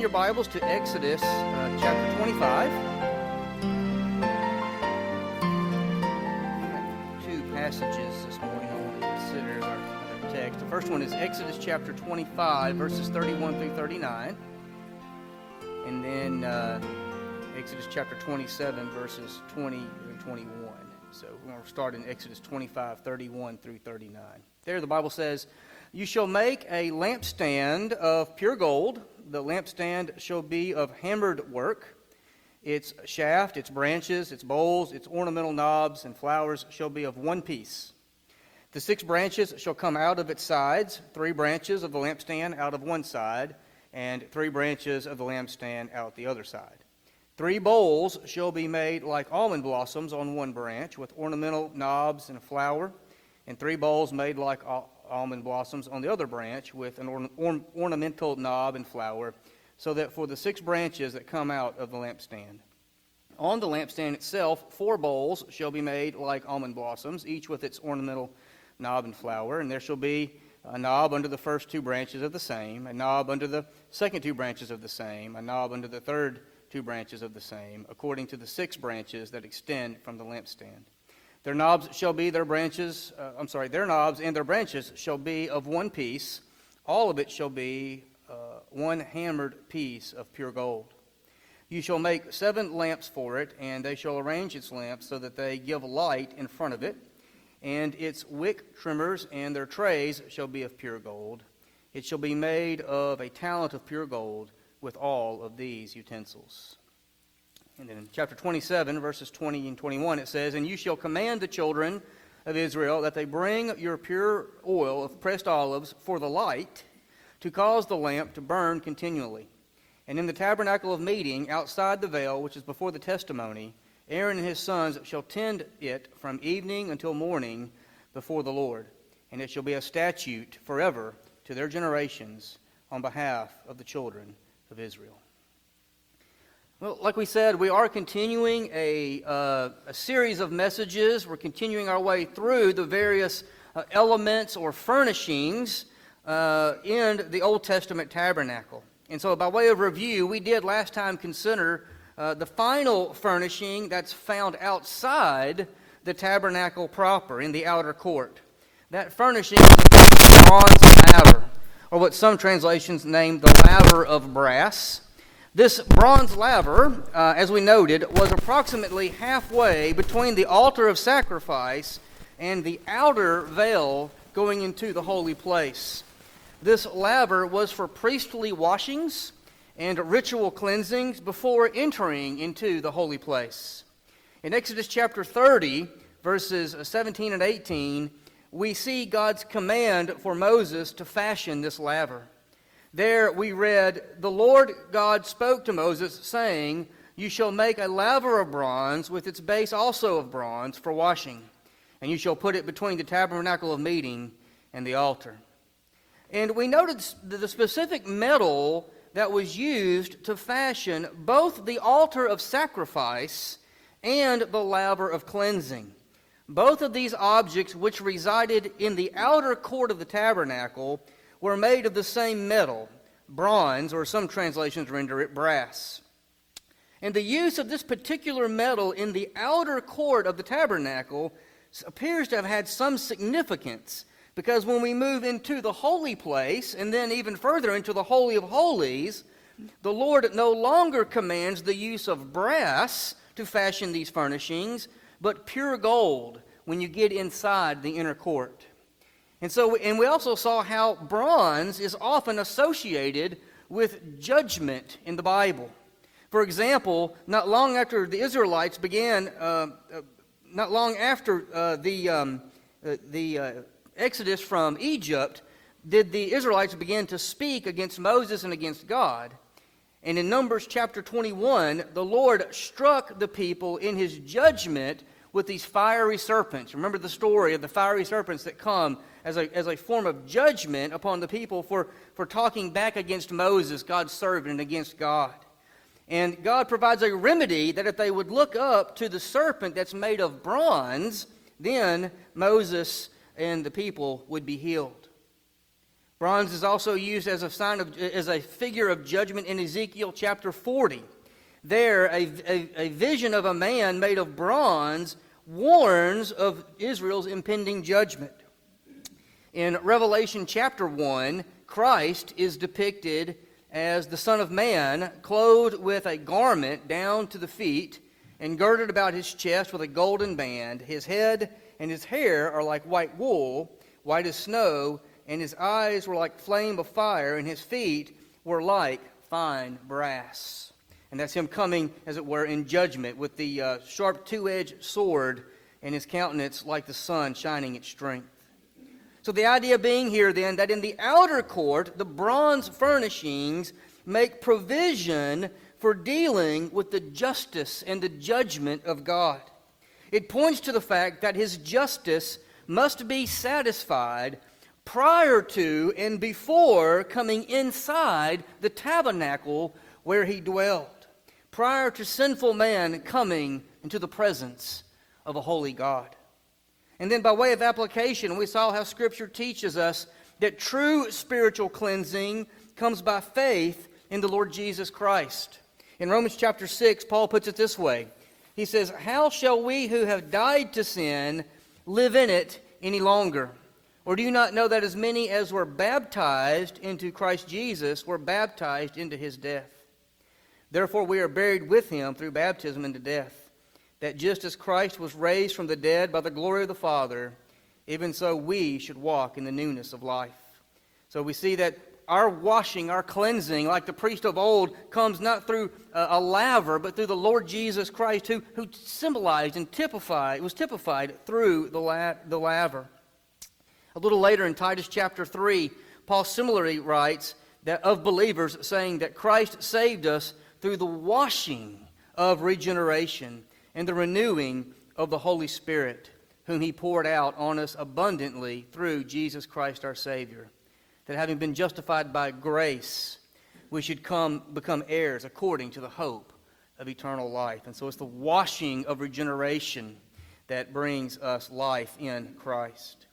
your Bibles to Exodus chapter 25. Two passages this morning I want to consider as our text. The first one is Exodus chapter 25, verses 31 through 39. And then Exodus chapter 27, verses 20 through 21. So we're going to start in Exodus 25, 31 through 39. There the Bible says, "You shall make a lampstand of pure gold. The lampstand shall be of hammered work. Its shaft, its branches, its bowls, its ornamental knobs and flowers shall be of one piece. The 6 branches shall come out of its sides, 3 branches of the lampstand out of one side, and 3 branches of the lampstand out the other side. 3 bowls shall be made like almond blossoms on one branch, with ornamental knobs and a flower, and 3 bowls made like almond blossoms on the other branch, with an ornamental knob and flower, so that for the 6 branches that come out of the lampstand. On the lampstand itself 4 bowls shall be made like almond blossoms, each with its ornamental knob and flower, and there shall be a knob under the first 2 branches of the same, a knob under the second 2 branches of the same, a knob under the third 2 branches of the same, according to the 6 branches that extend from the lampstand. Their knobs shall be their branches, their knobs and their branches shall be of one piece. All of it shall be one hammered piece of pure gold. You shall make 7 lamps for it, and they shall arrange its lamps so that they give light in front of it. And its wick trimmers and their trays shall be of pure gold. It shall be made of a talent of pure gold with all of these utensils." And then in chapter 27, verses 20 and 21, it says, "And you shall command the children of Israel that they bring your pure oil of pressed olives for the light, to cause the lamp to burn continually. And in the tabernacle of meeting, outside the veil, which is before the testimony, Aaron and his sons shall tend it from evening until morning before the Lord. And it shall be a statute forever to their generations on behalf of the children of Israel." Well, like we said, we are continuing a series of messages. We're continuing our way through the various elements or furnishings in the Old Testament tabernacle. And so by way of review, we did last time consider the final furnishing that's found outside the tabernacle proper in the outer court. That furnishing is a bronze laver, or what some translations name the laver of brass. This bronze laver, as we noted, was approximately halfway between the altar of sacrifice and the outer veil going into the holy place. This laver was for priestly washings and ritual cleansings before entering into the holy place. In Exodus chapter 30, verses 17 and 18, we see God's command for Moses to fashion this laver. There we read, "The Lord God spoke to Moses, saying, You shall make a laver of bronze, with its base also of bronze, for washing. And you shall put it between the tabernacle of meeting and the altar." And we noted the specific metal that was used to fashion both the altar of sacrifice and the laver of cleansing. Both of these objects, which resided in the outer court of the tabernacle, were made of the same metal, bronze, or some translations render it brass. And the use of this particular metal in the outer court of the tabernacle appears to have had some significance, because when we move into the holy place, and then even further into the Holy of Holies, the Lord no longer commands the use of brass to fashion these furnishings, but pure gold when you get inside the inner court. And we also saw how bronze is often associated with judgment in the Bible. For example, not long after the Israelites began, the Exodus from Egypt, did the Israelites begin to speak against Moses and against God. And in Numbers chapter 21, the Lord struck the people in his judgment with these fiery serpents. Remember the story of the fiery serpents that come as a form of judgment upon the people for talking back against Moses, God's servant, and against God. And God provides a remedy that if they would look up to the serpent that's made of bronze, then Moses and the people would be healed. Bronze is also used as a figure of judgment in Ezekiel chapter 40. There, a vision of a man made of bronze warns of Israel's impending judgment. In Revelation chapter 1, Christ is depicted as the Son of Man, clothed with a garment down to the feet and girded about his chest with a golden band. His head and his hair are like white wool, white as snow, and his eyes were like flame of fire, and his feet were like fine brass. And that's him coming, as it were, in judgment with the sharp two-edged sword, and his countenance like the sun shining its strength. So the idea being here then that in the outer court, the bronze furnishings make provision for dealing with the justice and the judgment of God. It points to the fact that his justice must be satisfied prior to and before coming inside the tabernacle where he dwelled, prior to sinful man coming into the presence of a holy God. And then by way of application, we saw how Scripture teaches us that true spiritual cleansing comes by faith in the Lord Jesus Christ. In Romans chapter 6, Paul puts it this way. He says, "How shall we who have died to sin live in it any longer? Or do you not know that as many as were baptized into Christ Jesus were baptized into his death? Therefore we are buried with him through baptism into death, that just as Christ was raised from the dead by the glory of the Father, even so we should walk in the newness of life." So we see that our washing, our cleansing, like the priest of old, comes not through a laver, but through the Lord Jesus Christ, who symbolized and was typified through the laver. A little later in Titus chapter 3, Paul similarly writes that of believers, saying that Christ saved us through the washing of regeneration and the renewing of the Holy Spirit, whom he poured out on us abundantly through Jesus Christ our Savior. That having been justified by grace, we should become heirs according to the hope of eternal life. And so it's the washing of regeneration that brings us life in Christ.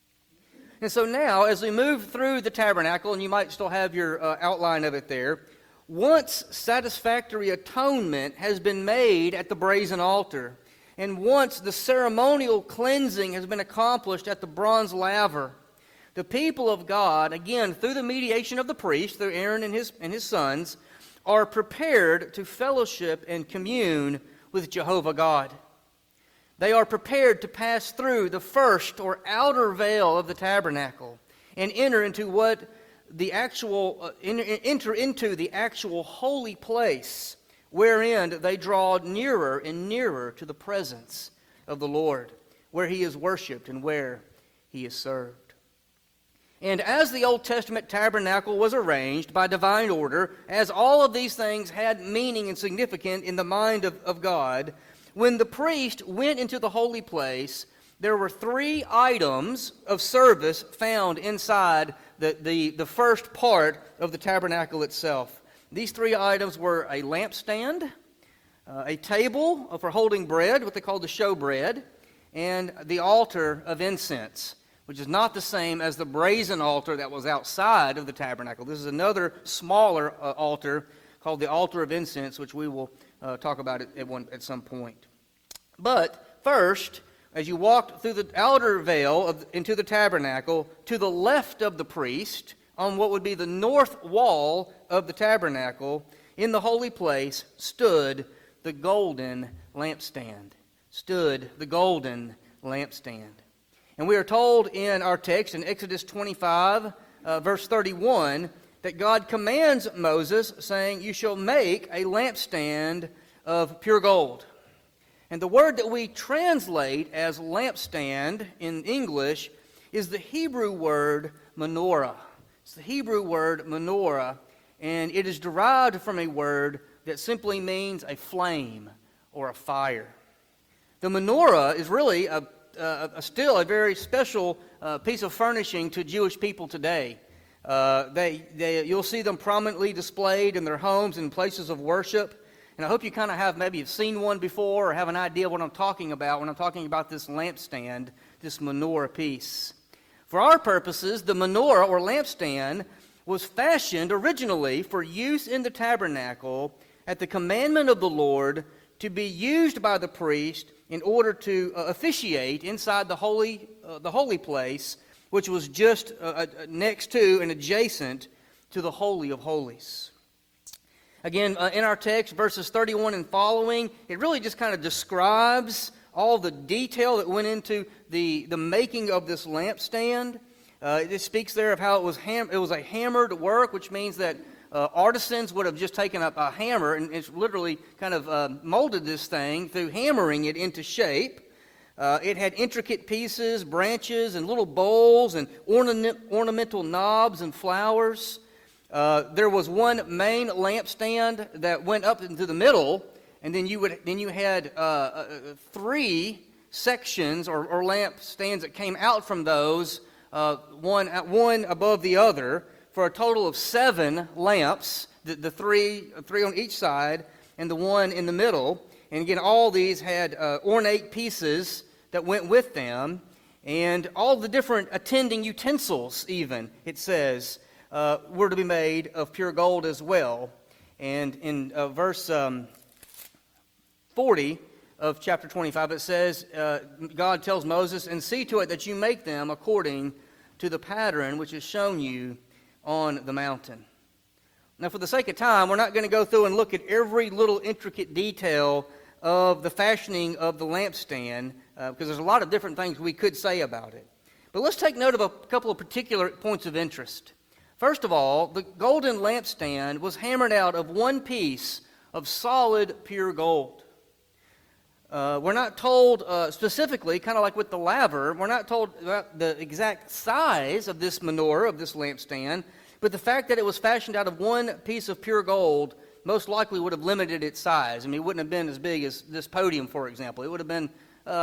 And so now, as we move through the tabernacle, and you might still have your outline of it there, once satisfactory atonement has been made at the brazen altar, and once the ceremonial cleansing has been accomplished at the bronze laver, the people of God, again, through the mediation of the priest, through Aaron and his sons, are prepared to fellowship and commune with Jehovah God. They are prepared to pass through the first or outer veil of the tabernacle and enter into the actual holy place, wherein they draw nearer and nearer to the presence of the Lord, where he is worshipped and where he is served. And as the Old Testament tabernacle was arranged by divine order, as all of these things had meaning and significance in the mind of God, when the priest went into the holy place, there were 3 items of service found inside the first part of the tabernacle itself. These 3 items were a lampstand, a table for holding bread, what they called the showbread, and the altar of incense, which is not the same as the brazen altar that was outside of the tabernacle. This is another smaller altar called the altar of incense, which we will talk about at some point. But first, as you walked through the outer veil into the tabernacle, to the left of the priest, on what would be the north wall of the tabernacle, in the holy place, stood the golden lampstand. And we are told in our text in Exodus 25, verse 31, that God commands Moses, saying, "You shall make a lampstand of pure gold." And the word that we translate as lampstand in English is the Hebrew word menorah. It's the Hebrew word menorah, and it is derived from a word that simply means a flame or a fire. The menorah is really still a very special piece of furnishing to Jewish people today. You'll see them prominently displayed in their homes and places of worship. And I hope you kind of have maybe seen one before or have an idea of what I'm talking about when I'm talking about this lampstand, this menorah piece. For our purposes, the menorah or lampstand was fashioned originally for use in the tabernacle at the commandment of the Lord to be used by the priest in order to officiate inside the holy place, which was just next to and adjacent to the Holy of Holies. Again, in our text, verses 31 and following, it really just kind of describes all the detail that went into the making of this lampstand. It speaks there of how it was a hammered work, which means that artisans would have just taken up a hammer and it's literally kind of molded this thing through hammering it into shape. It had intricate pieces, branches, and little bowls and ornamental knobs and flowers. There was one main lampstand that went up into the middle, and then you had 3 sections or lampstands that came out from those, one above the other, for a total of 7 lamps. The three on each side, and the one in the middle. And again, all these had ornate pieces that went with them, and all the different attending utensils, even it says, were to be made of pure gold as well. And in verse 40 of chapter 25, it says, God tells Moses, "And see to it that you make them according to the pattern which is shown you on the mountain." Now, for the sake of time, we're not going to go through and look at every little intricate detail of the fashioning of the lampstand, because there's a lot of different things we could say about it. But let's take note of a couple of particular points of interest. First of all, the golden lampstand was hammered out of one piece of solid, pure gold. We're not told specifically, kind of like with the laver, we're not told about the exact size of this menorah, of this lampstand, but the fact that it was fashioned out of one piece of pure gold most likely would have limited its size. I mean, it wouldn't have been as big as this podium, for example. It would have been,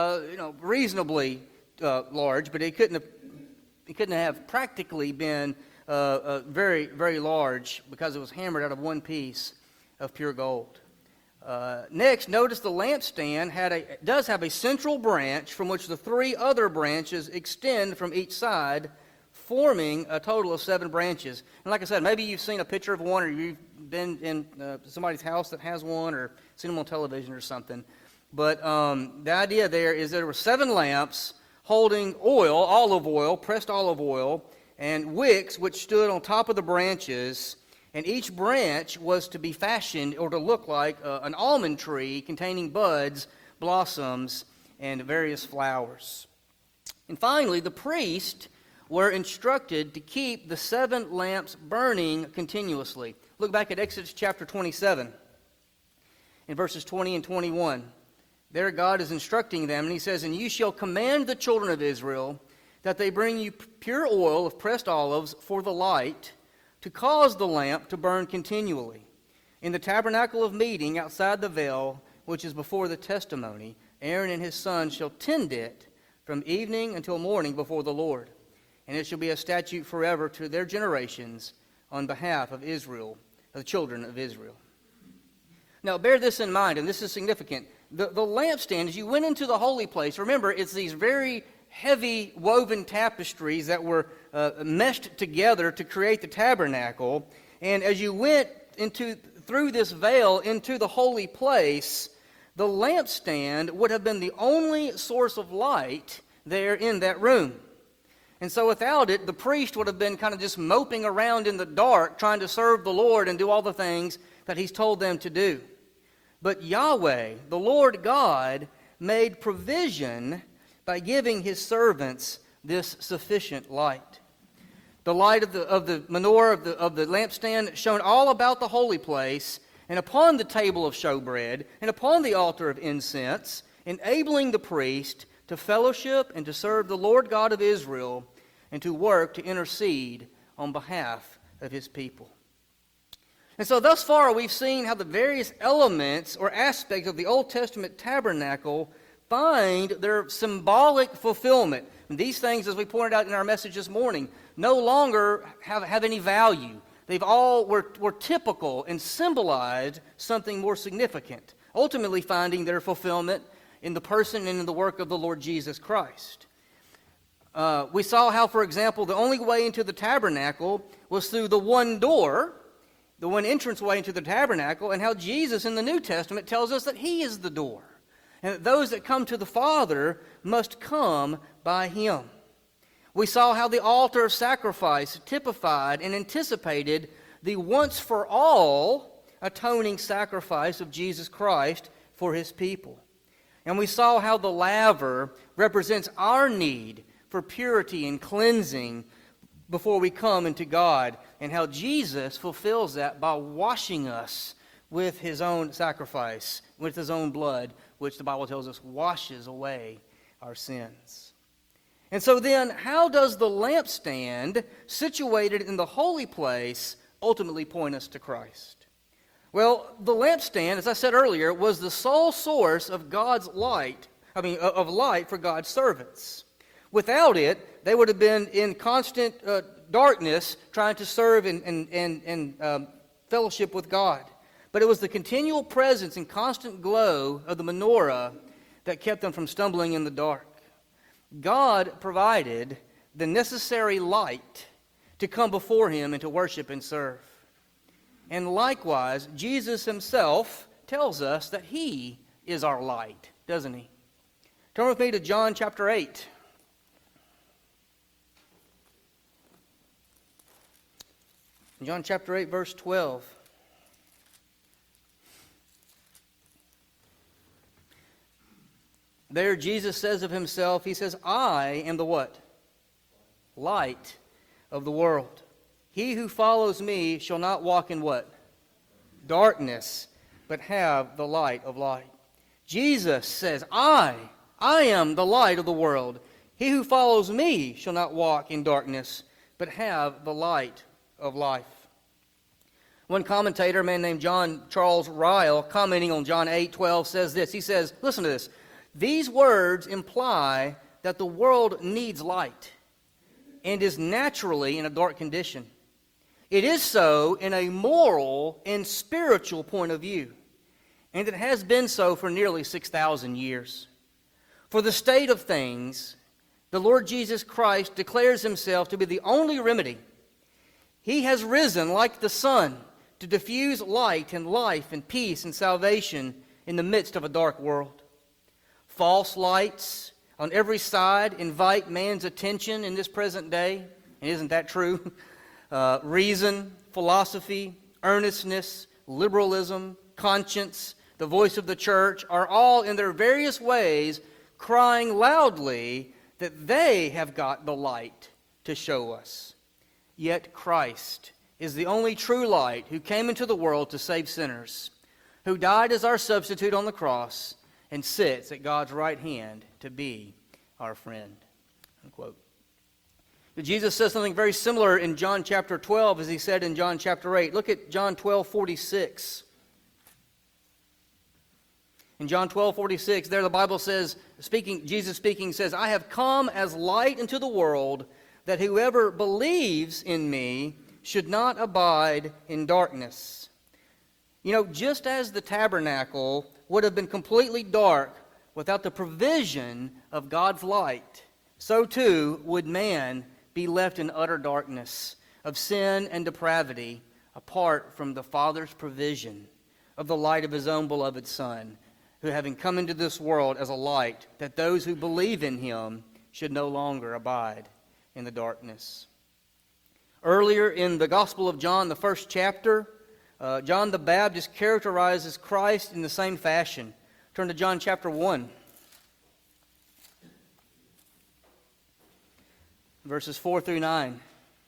reasonably large, but it couldn't have practically been very, very large because it was hammered out of one piece of pure gold. Next, notice the lampstand does have a central branch from which the 3 other branches extend from each side, forming a total of 7 branches. And like I said, maybe you've seen a picture of one, or you've been in somebody's house that has one, or seen them on television or something. But the idea there is that there were 7 lamps holding oil, olive oil, pressed olive oil, and wicks which stood on top of the branches, and each branch was to be fashioned or to look like an almond tree containing buds, blossoms, and various flowers. And finally, the priest were instructed to keep the 7 lamps burning continuously. Look back at Exodus chapter 27 in verses 20 and 21. There God is instructing them, and he says, "And you shall command the children of Israel that they bring you pure oil of pressed olives for the light, to cause the lamp to burn continually. In the tabernacle of meeting outside the veil, which is before the testimony, Aaron and his sons shall tend it from evening until morning before the Lord. And it shall be a statute forever to their generations on behalf of Israel, of the children of Israel." Now, bear this in mind, and this is significant. The lampstand, as you went into the holy place, remember, it's these very heavy woven tapestries that were meshed together to create the tabernacle. And as you went through this veil into the holy place, the lampstand would have been the only source of light there in that room. And so without it, the priest would have been kind of just moping around in the dark, trying to serve the Lord and do all the things that he's told them to do. But Yahweh, the Lord God, made provision by giving his servants this sufficient light. The light of the menorah, of the lampstand, shone all about the holy place, and upon the table of showbread, and upon the altar of incense, enabling the priest to fellowship and to serve the Lord God of Israel, and to work to intercede on behalf of his people. And so thus far we've seen how the various elements or aspects of the Old Testament tabernacle find their symbolic fulfillment. And these things, as we pointed out in our message this morning, no longer have any value. They've all were typical and symbolized something more significant, ultimately finding their fulfillment in the person and in the work of the Lord Jesus Christ. We saw how, for example, the only way into the tabernacle was through the one door, the one entranceway into the tabernacle, and how Jesus in the New Testament tells us that He is the door, and that those that come to the Father must come by Him. We saw how the altar of sacrifice typified and anticipated the once-for-all atoning sacrifice of Jesus Christ for His people. And we saw how the laver represents our need for purity and cleansing before we come into God, and how Jesus fulfills that by washing us with His own sacrifice, with His own blood, which the Bible tells us washes away our sins. And so then, how does the lampstand situated in the holy place ultimately point us to Christ? Well, the lampstand, as I said earlier, was the sole source of God's light, of light for God's servants. Without it, they would have been in constant darkness trying to serve and fellowship with God. But it was the continual presence and constant glow of the menorah that kept them from stumbling in the dark. God provided the necessary light to come before Him and to worship and serve. And likewise, Jesus Himself tells us that He is our light, doesn't He? Turn with me to John chapter 8. John chapter 8, verse 12. There Jesus says of Himself, He says, I am the what? Light of the world. He who follows me shall not walk in what? Darkness, but have the light of light. Jesus says, I am the light of the world. He who follows me shall not walk in darkness, but have the light of life. One commentator, a man named John Charles Ryle, commenting on John 8:12, says this. He says, listen to this. These words imply that the world needs light and is naturally in a dark condition. It is so in a moral and spiritual point of view, and it has been so for nearly 6,000 years. For the state of things, the Lord Jesus Christ declares Himself to be the only remedy. He has risen like the sun to diffuse light and life and peace and salvation in the midst of a dark world. False lights on every side invite man's attention in this present day. And isn't that true? Reason, philosophy, earnestness, liberalism, conscience, the voice of the church are all in their various ways crying loudly that they have got the light to show us. Yet Christ is the only true light who came into the world to save sinners, who died as our substitute on the cross and sits at God's right hand to be our friend. Unquote. But Jesus says something very similar in John chapter 12 as He said in John chapter 8. Look at John 12:46. In John 12:46, there the Bible says, Jesus speaking says, I have come as light into the world, that whoever believes in me should not abide in darkness. You know, just as the tabernacle would have been completely dark without the provision of God's light, so too would man be left in utter darkness of sin and depravity apart from the Father's provision of the light of His own beloved Son, who having come into this world as a light, that those who believe in Him should no longer abide in the darkness. Earlier in the Gospel of John, the first chapter, John the Baptist characterizes Christ in the same fashion. Turn to John chapter 1. Verses 4 through 9.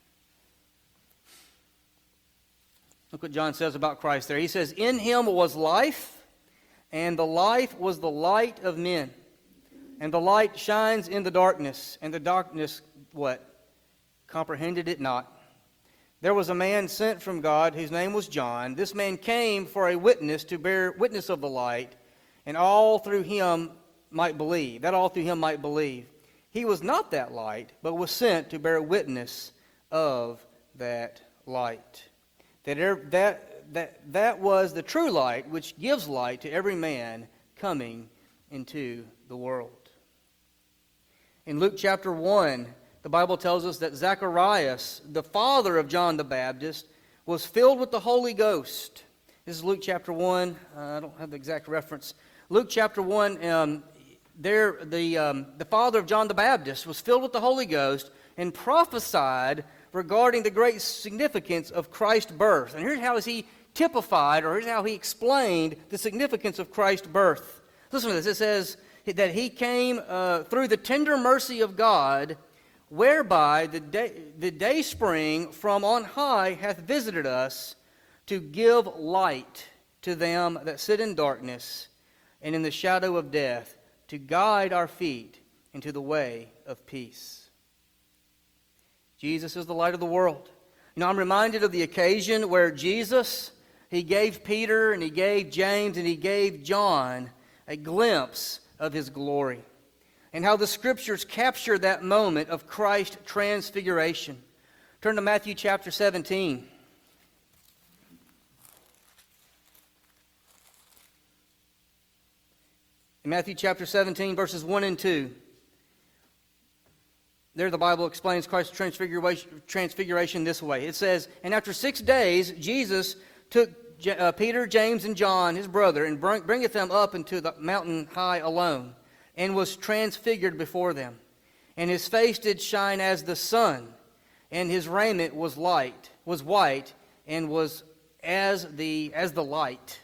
Look what John says about Christ there. He says, in Him was life, and the life was the light of men. And the light shines in the darkness, and the darkness, what? Comprehended it not. There was a man sent from God whose name was John. This man came for a witness to bear witness of the light, and all through him might believe. That all through him might believe. He was not that light, but was sent to bear witness of that light. That was the true light, which gives light to every man coming into the world. In Luke chapter 1, the Bible tells us that Zacharias, the father of John the Baptist, was filled with the Holy Ghost. This is Luke chapter 1. I don't have the exact reference. Luke chapter 1, the father of John the Baptist was filled with the Holy Ghost and prophesied regarding the great significance of Christ's birth. And here's how he typified, or here's how he explained the significance of Christ's birth. Listen to this. It says that he came through the tender mercy of God, whereby the day spring from on high hath visited us, to give light to them that sit in darkness and in the shadow of death, to guide our feet into the way of peace. Jesus is the light of the world. You know, I'm reminded of the occasion where Jesus, he gave Peter and he gave James and he gave John a glimpse of his glory, and how the Scriptures capture that moment of Christ's transfiguration. Turn to Matthew chapter 17. In Matthew chapter 17, verses 1 and 2, there the Bible explains Christ's transfiguration this way. It says, "And after 6 days, Jesus took Peter, James, and John, his brother, and bringeth them up into the mountain high alone, and was transfigured before them. And his face did shine as the sun, and his raiment was white, and was as the light."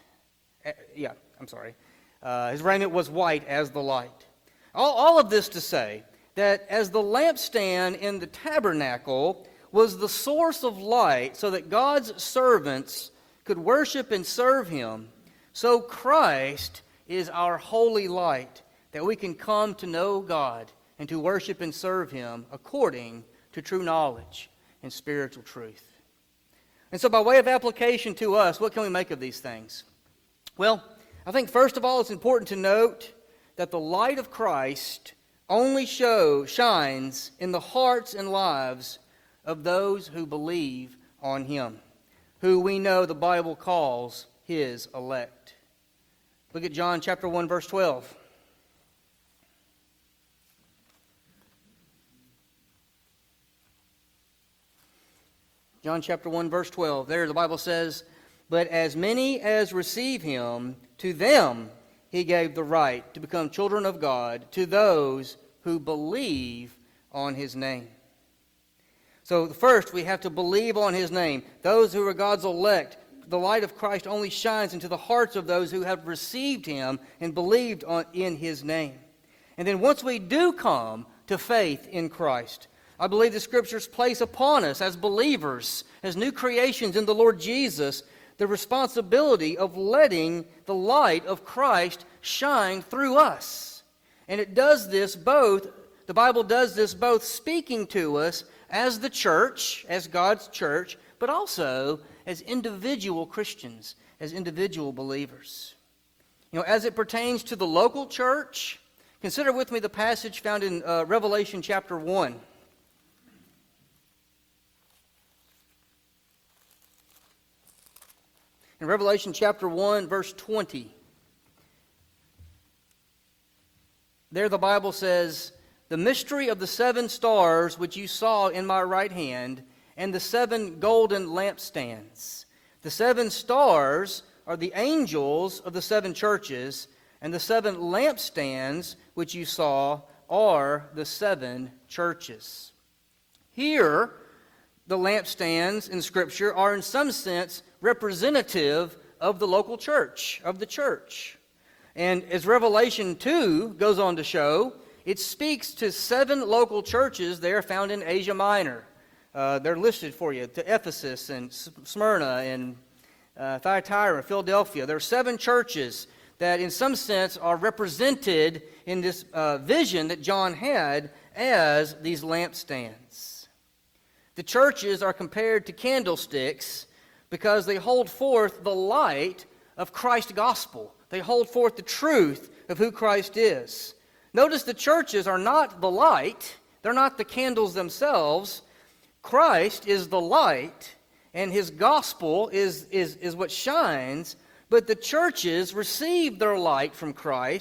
His raiment was white as the light. All of this to say that as the lampstand in the tabernacle was the source of light so that God's servants could worship and serve him, so Christ is our holy light, that we can come to know God and to worship and serve him according to true knowledge and spiritual truth. And so by way of application to us, what can we make of these things? Well, I think first of all it's important to note that the light of Christ only shines in the hearts and lives of those who believe on him, who we know the Bible calls his elect. Look at John chapter 1, verse 12. John chapter 1, verse 12. There the Bible says, "But as many as receive him, to them he gave the right to become children of God, to those who believe on his name." So first we have to believe on his name. Those who are God's elect, the light of Christ only shines into the hearts of those who have received him and believed in his name. And then once we do come to faith in Christ, I believe the Scriptures place upon us as believers, as new creations in the Lord Jesus, the responsibility of letting the light of Christ shine through us. And it does this both, the Bible does this both speaking to us as the church, as God's church, but also as individual Christians, as individual believers. You know, as it pertains to the local church, consider with me the passage found in Revelation chapter 1. In Revelation chapter 1, verse 20, there the Bible says, "The mystery of the 7 stars which you saw in my right hand, and the 7 golden lampstands. The 7 stars are the angels of the 7 churches, and the 7 lampstands which you saw are the 7 churches." Here, the lampstands in Scripture are in some sense representative of the local church, of the church. And as Revelation 2 goes on to show, it speaks to 7 local churches there found in Asia Minor. They're listed for you, to Ephesus and Smyrna and Thyatira, Philadelphia. There are 7 churches that in some sense are represented in this vision that John had as these lampstands. The churches are compared to candlesticks because they hold forth the light of Christ's gospel. They hold forth the truth of who Christ is. Notice the churches are not the light. They're not the candles themselves. Christ is the light, and his gospel is what shines. But the churches receive their light from Christ,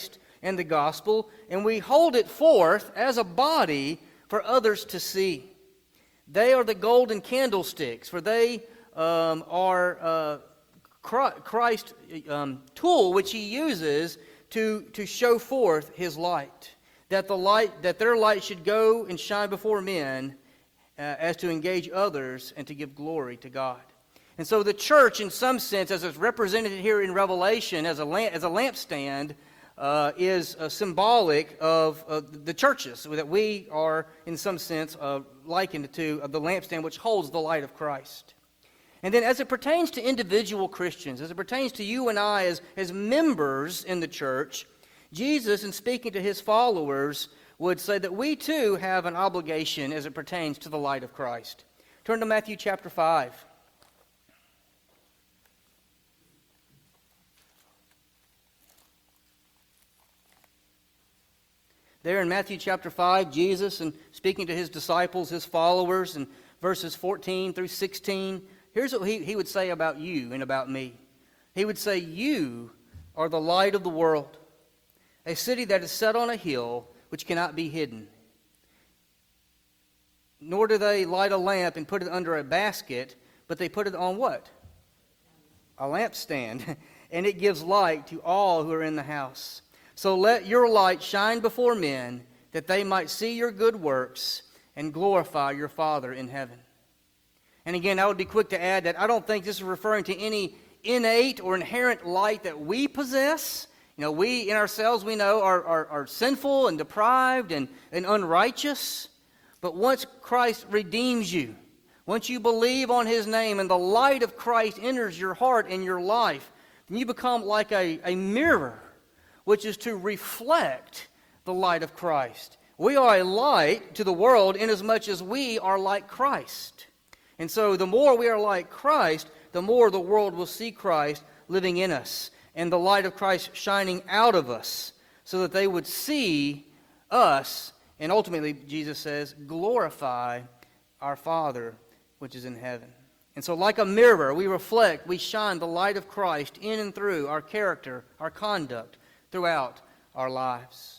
and the gospel, and we hold it forth as a body for others to see. They are the golden candlesticks, for they are Christ's tool which he uses to show forth his light. That their light should go and shine before men as to engage others and to give glory to God. And so the church, in some sense, as it's represented here in Revelation as a lampstand, is symbolic of the churches, that we are, in some sense, likened to the lampstand which holds the light of Christ. And then as it pertains to individual Christians, as it pertains to you and I as members in the church, Jesus, in speaking to his followers, would say that we too have an obligation as it pertains to the light of Christ. Turn to Matthew chapter 5. There in Matthew chapter 5, Jesus, and speaking to his disciples, his followers, in verses 14 through 16, here's what he would say about you and about me. He would say, "You are the light of the world, a city that is set on a hill which cannot be hidden. Nor do they light a lamp and put it under a basket, but they put it on" what? A lampstand. "And it gives light to all who are in the house. So let your light shine before men, that they might see your good works and glorify your Father in heaven." And again, I would be quick to add that I don't think this is referring to any innate or inherent light that we possess. We in ourselves, we know, are sinful and deprived and unrighteous. But once Christ redeems you, once you believe on his name and the light of Christ enters your heart and your life, then you become like a mirror, which is to reflect the light of Christ. We are a light to the world inasmuch as we are like Christ. And so the more we are like Christ, the more the world will see Christ living in us and the light of Christ shining out of us, so that they would see us and ultimately, Jesus says, glorify our Father which is in heaven. And so like a mirror, we reflect, we shine the light of Christ in and through our character, our conduct, throughout our lives.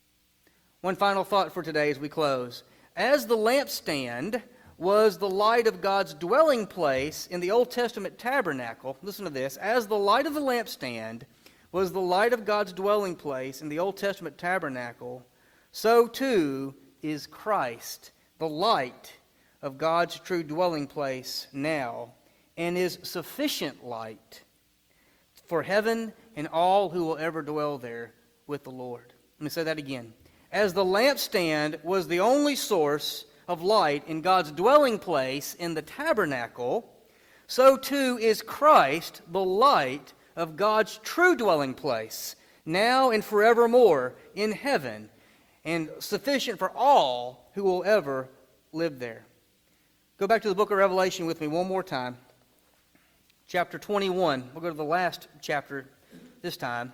One final thought for today as we close. As the lampstand was the light of God's dwelling place in the Old Testament tabernacle, listen to this, as the light of the lampstand was the light of God's dwelling place in the Old Testament tabernacle, so too is Christ, the light of God's true dwelling place now, and is sufficient light for heaven and all who will ever dwell there with the Lord. Let me say that again. As the lampstand was the only source of light in God's dwelling place in the tabernacle, so too is Christ the light of God's true dwelling place, now and forevermore in heaven, and sufficient for all who will ever live there. Go back to the book of Revelation with me one more time. Chapter 21. We'll go to the last chapter this time.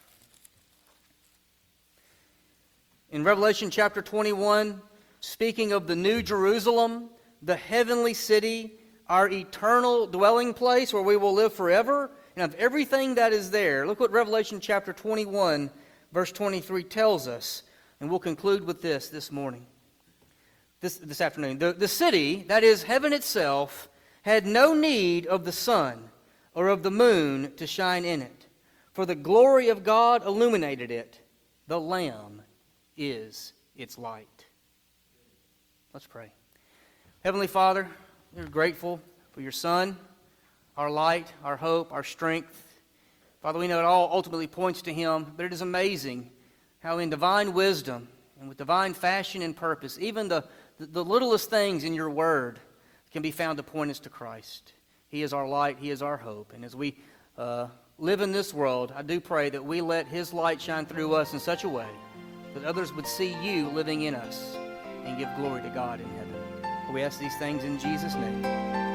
In Revelation chapter 21, speaking of the New Jerusalem, the heavenly city, our eternal dwelling place where we will live forever, and of everything that is there. Look what Revelation chapter 21, verse 23 tells us. And we'll conclude with this morning, this afternoon. The city, that is heaven itself, had no need of the sun or of the moon to shine in it, for the glory of God illuminated it. The Lamb is its light. Let's pray. Heavenly Father, we're grateful for your Son, our light, our hope, our strength. Father, we know it all ultimately points to him, but it is amazing how in divine wisdom and with divine fashion and purpose, even the littlest things in your word can be found to point us to Christ. He is our light. He is our hope. And as we live in this world, I do pray that we let his light shine through us in such a way that others would see you living in us and give glory to God in heaven. We ask these things in Jesus' name.